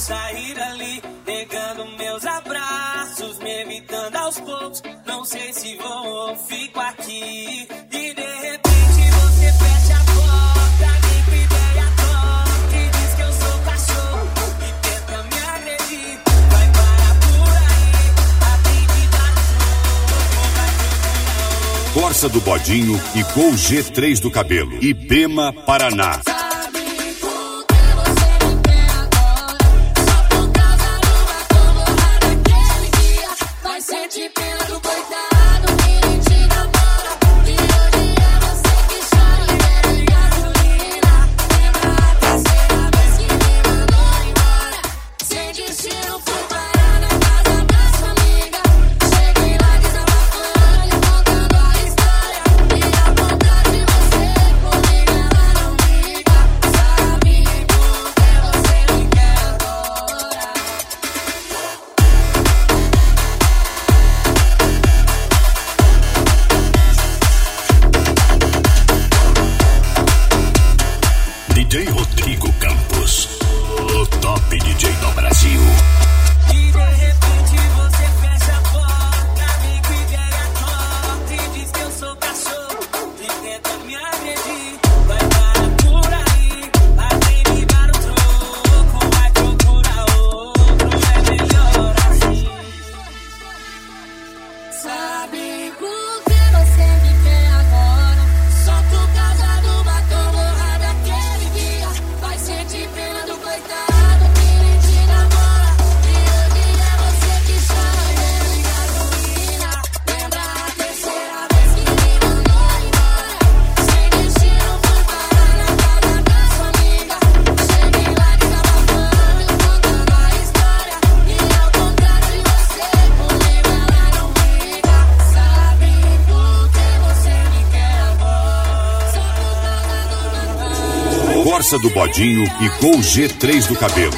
sair dali, negando meus abraços, me evitando aos poucos. Não sei se vou ou fico aqui. E de repente você fecha a porta, vem com ideia torta e diz que eu sou cachorro e tenta me agredir. Vai parar por aí, aprende a dar troco, vai procurar. Corsa do Bodinho e Gol G3 do Cabelo. Ibema, Paraná. DJ Rodrigo Campos, o top DJ do Brasil. E de repente você fecha a porta, vem com ideia torta e diz que eu sou cachorro e tenta me agredir. Vai parar por aí, até me dar o troco, vai procurar outro, é melhor assim. Sabe por que você me quer agora? Só por causa do batom borrado daquele dia. Vai sentir pena do coitado que nem te namora. E hoje é você que chora bebendo gasolina. Lembra a terceira vez que me mandou embora? Sem destino fui parar na casa da sua amiga. Cheguei lá desabafando, contando a história. E ao contrário de você, comigo ela não briga. Sabe por que você me quer agora? Só por causa do batom. Corsa do Bodinho e Gol G3 do Cabelo.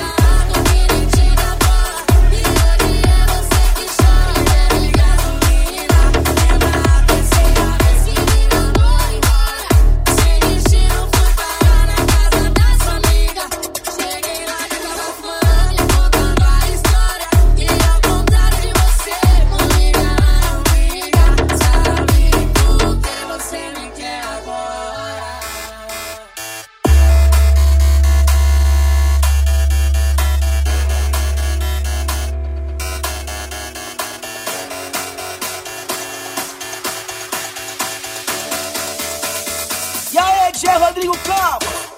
E aí, DJ Rodrigo Campos?